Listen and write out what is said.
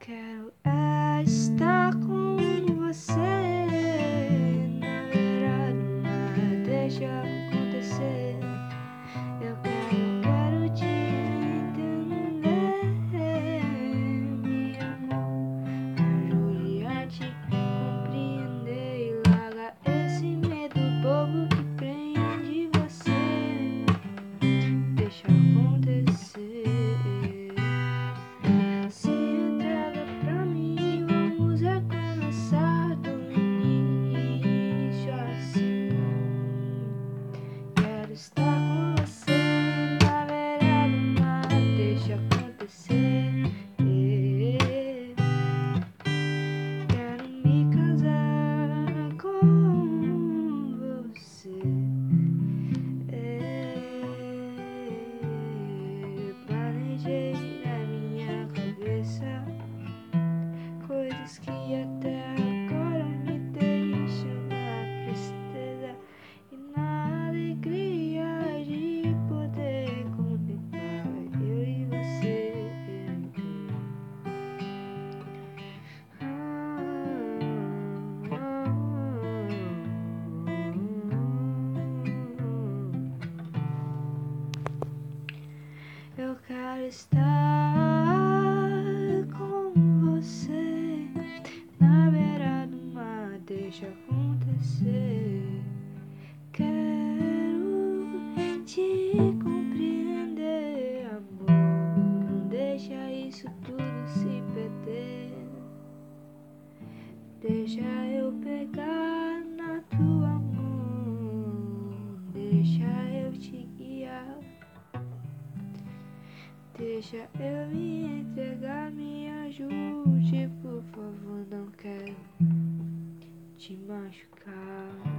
quero é estar com você. Na beira do mar, deixa acontecer. Eu quero te entender, meu amor. Ajude a te compreender e larga esse medo bobo que prende você. Deixa acontecer. Se entrega pra mim, vamos recomeçar do início assim. Quero estar com você na beira do mar, deixa acontecer. Quero me casar com você. Planejei na minha cabeça coisas que até agora me deixam na tristeza e na alegria de poder contemplar eu e você. Eu quero estar com você na beira do mar, deixa acontecer. Quero te compreender, amor. Não deixa isso tudo se perder. Deixa eu pegar na tua mão, deixa eu te guiar. Deixa eu me entregar, me ajude, por favor, não quero te machucar.